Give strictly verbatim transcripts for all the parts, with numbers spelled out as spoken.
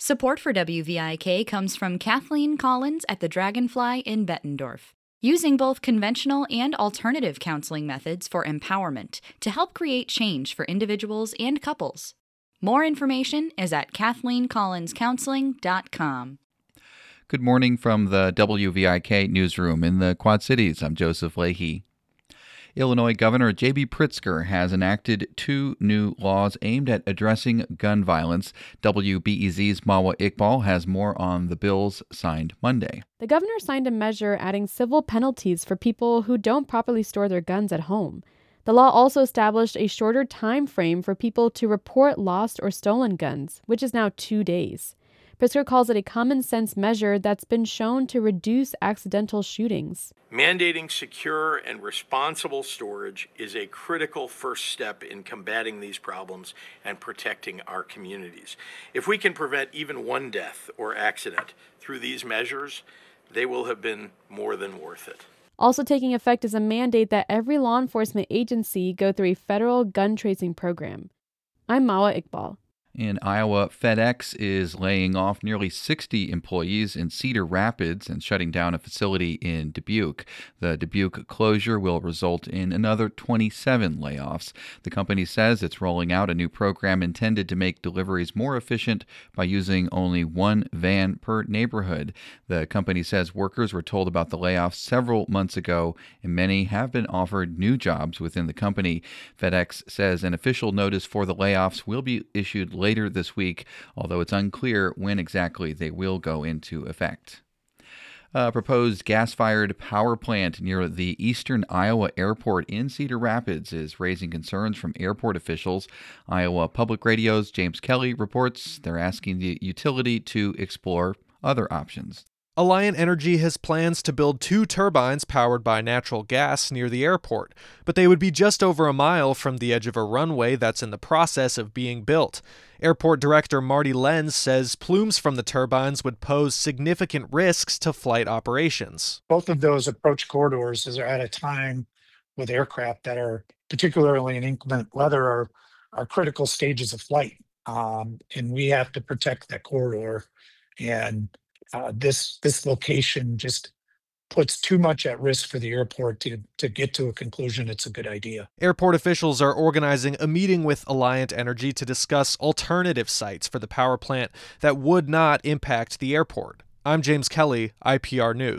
Support for W V I K comes from Kathleen Collins at the Dragonfly in Bettendorf, using both conventional and alternative counseling methods for empowerment to help create change for individuals and couples. More information is at kathleen collins counseling dot com. Good morning from the W V I K newsroom in the Quad Cities. I'm Joseph Leahy. Illinois Governor J B Pritzker has enacted two new laws aimed at addressing gun violence. W B E Z's Mawa Iqbal has more on the bills signed Monday. The governor signed a measure adding civil penalties for people who don't properly store their guns at home. The law also established a shorter time frame for people to report lost or stolen guns, which is now two days. Pritzker calls it a common-sense measure that's been shown to reduce accidental shootings. Mandating secure and responsible storage is a critical first step in combating these problems and protecting our communities. If we can prevent even one death or accident through these measures, they will have been more than worth it. Also taking effect is a mandate that every law enforcement agency go through a federal gun tracing program. I'm Mawa Iqbal. In Iowa, FedEx is laying off nearly sixty employees in Cedar Rapids and shutting down a facility in Dubuque. The Dubuque closure will result in another twenty-seven layoffs. The company says it's rolling out a new program intended to make deliveries more efficient by using only one van per neighborhood. The company says workers were told about the layoffs several months ago, and many have been offered new jobs within the company. FedEx says an official notice for the layoffs will be issued later this week, although it's unclear when exactly they will go into effect. A proposed gas-fired power plant near the Eastern Iowa Airport in Cedar Rapids is raising concerns from airport officials. Iowa Public Radio's James Kelly reports they're asking the utility to explore other options. Alliant Energy has plans to build two turbines powered by natural gas near the airport, but they would be just over a mile from the edge of a runway that's in the process of being built. Airport Director Marty Lenz says plumes from the turbines would pose significant risks to flight operations. Both of those approach corridors are at a time with aircraft that are, particularly in inclement weather, are, are critical stages of flight. Um, and we have to protect that corridor. And Uh, this this location just puts too much at risk for the airport to, to get to a conclusion it's a good idea. Airport officials are organizing a meeting with Alliant Energy to discuss alternative sites for the power plant that would not impact the airport. I'm James Kelly, I P R News.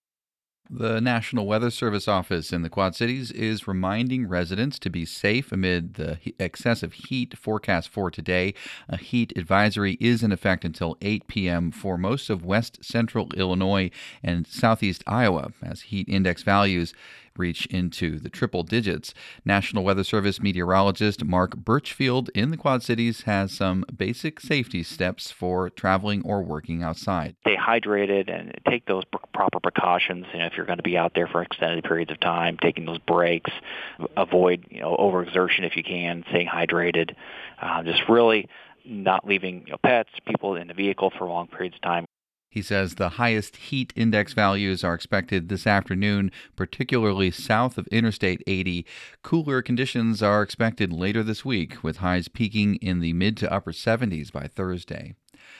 The National Weather Service office in the Quad Cities is reminding residents to be safe amid the excessive heat forecast for today. A heat advisory is in effect until eight p.m. for most of west central Illinois and southeast Iowa as heat index values reach into the triple digits. National Weather Service meteorologist Mark Birchfield in the Quad Cities has some basic safety steps for traveling or working outside. Stay hydrated and take those proper precautions. You know, if you're going to be out there for extended periods of time, taking those breaks, avoid you know overexertion if you can, staying hydrated, uh, just really not leaving you know, pets, people in the vehicle for long periods of time. He says the highest heat index values are expected this afternoon, particularly south of Interstate eighty. Cooler conditions are expected later this week, with highs peaking in the mid to upper seventies by Thursday.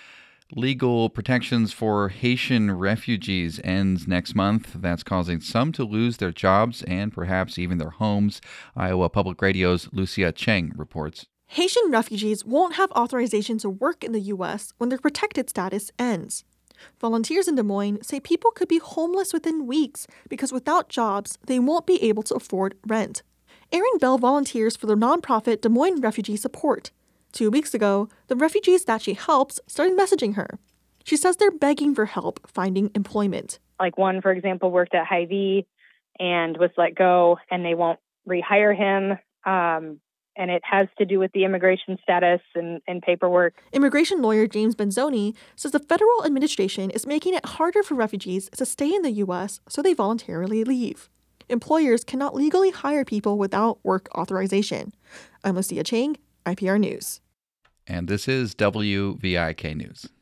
Legal protections for Haitian refugees ends next month. That's causing some to lose their jobs and perhaps even their homes. Iowa Public Radio's Lucia Cheng reports. Haitian refugees won't have authorization to work in the U S when their protected status ends. Volunteers in Des Moines say people could be homeless within weeks because without jobs, they won't be able to afford rent. Erin Bell volunteers for the nonprofit Des Moines Refugee Support. Two weeks ago, the refugees that she helps started messaging her. She says they're begging for help finding employment. Like one, for example, worked at Hy-Vee and was let go, and they won't rehire him. Um, and it has to do with the immigration status and, and paperwork. Immigration lawyer James Benzoni says the federal administration is making it harder for refugees to stay in the U S, so they voluntarily leave. Employers cannot legally hire people without work authorization. I'm Lucia Chang, I P R News. And this is W V I K News.